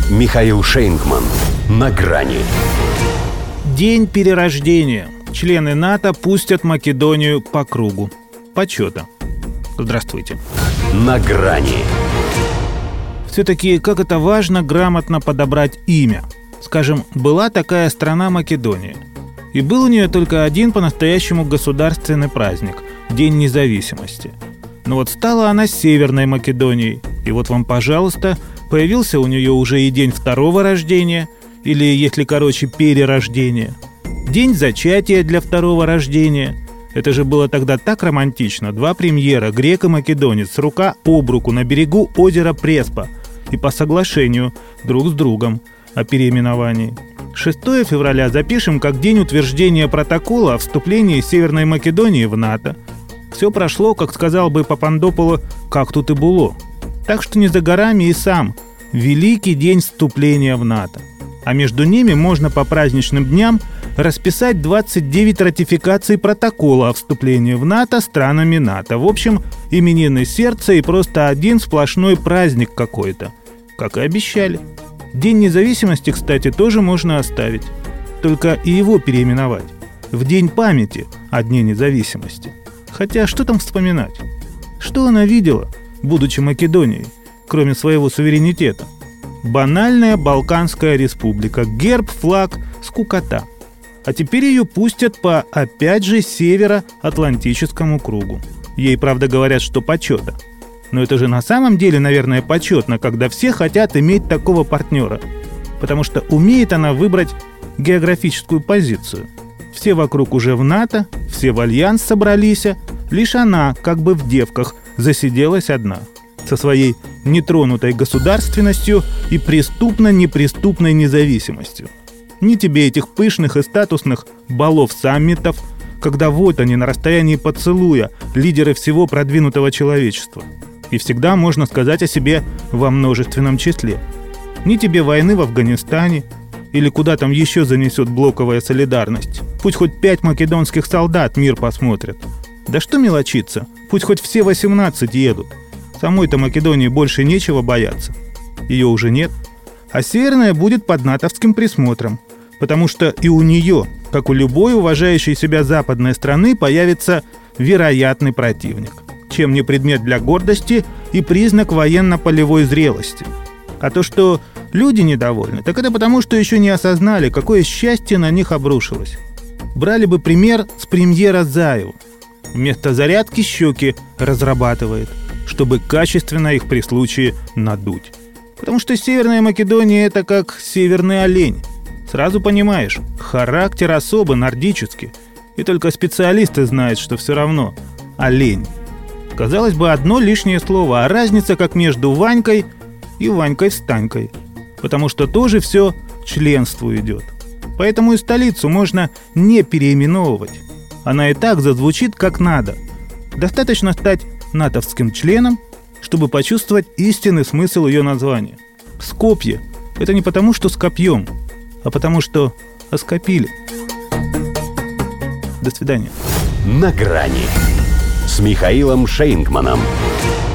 Михаил Шейнгман. На грани. День перерождения. Члены НАТО пустят Македонию по кругу почета. Здравствуйте. На грани. Все-таки как это важно грамотно подобрать имя. Скажем, была такая страна Македония. И был у нее только один по-настоящему государственный праздник – День независимости. Но вот стала она Северной Македонией. И вот вам, пожалуйста, появился у нее уже и день второго рождения, или, если короче, перерождения. День зачатия для второго рождения. Это же было тогда так романтично. Два премьера, грек и македонец, рука об руку на берегу озера Преспа. И по соглашению друг с другом о переименовании. 6 февраля запишем как день утверждения протокола о вступлении Северной Македонии в НАТО. Все прошло, как сказал бы Папандополо, как тут и было. Так что не за горами и сам великий день вступления в НАТО. А между ними можно по праздничным дням расписать 29 ратификаций протокола о вступлении в НАТО странами НАТО. В общем, именины сердца и просто один сплошной праздник какой-то. Как и обещали. День независимости, кстати, тоже можно оставить. Только и его переименовать. В День памяти о Дне независимости. Хотя что там вспоминать? Что она видела, будучи Македонией, кроме своего суверенитета? Банальная Балканская республика, герб, флаг, скукота. А теперь ее пустят по, опять же, североатлантическому кругу. Ей, правда, говорят, что почета. Но это же на самом деле, наверное, почетно, когда все хотят иметь такого партнера. Потому что умеет она выбрать географическую позицию. Все вокруг уже в НАТО, все в альянс собрались, лишь она, как бы в девках, засиделась одна. Со своей нетронутой государственностью и преступно-неприступной независимостью. Ни тебе этих пышных и статусных балов-саммитов, когда вот они на расстоянии поцелуя, лидеры всего продвинутого человечества. И всегда можно сказать о себе во множественном числе. Ни тебе войны в Афганистане, или куда там еще занесет блоковая солидарность. Пусть хоть 5 македонских солдат мир посмотрят. Да что мелочиться, пусть хоть все 18 едут. Самой-то Македонии больше нечего бояться. Ее уже нет. А Северная будет под натовским присмотром. Потому что и у нее, как у любой уважающей себя западной страны, появится вероятный противник. Чем не предмет для гордости и признак военно-полевой зрелости. А то, что люди недовольны, так это потому, что еще не осознали, какое счастье на них обрушилось. Брали бы пример с премьера Заева. Вместо зарядки щеки разрабатывает, чтобы качественно их при случае надуть. Потому что Северная Македония – это как северный олень. Сразу понимаешь, характер особо нордический. И только специалисты знают, что все равно олень. Казалось бы, одно лишнее слово, а разница как между Ванькой и Ванькой-встанькой. Потому что тоже все членству идет. Поэтому и столицу можно не переименовывать. Она и так зазвучит как надо. Достаточно стать натовским членом, чтобы почувствовать истинный смысл ее названия. Скопье – это не потому, что с копьем, а потому, что оскопили. До свидания. На грани с Михаилом Шейнгманом.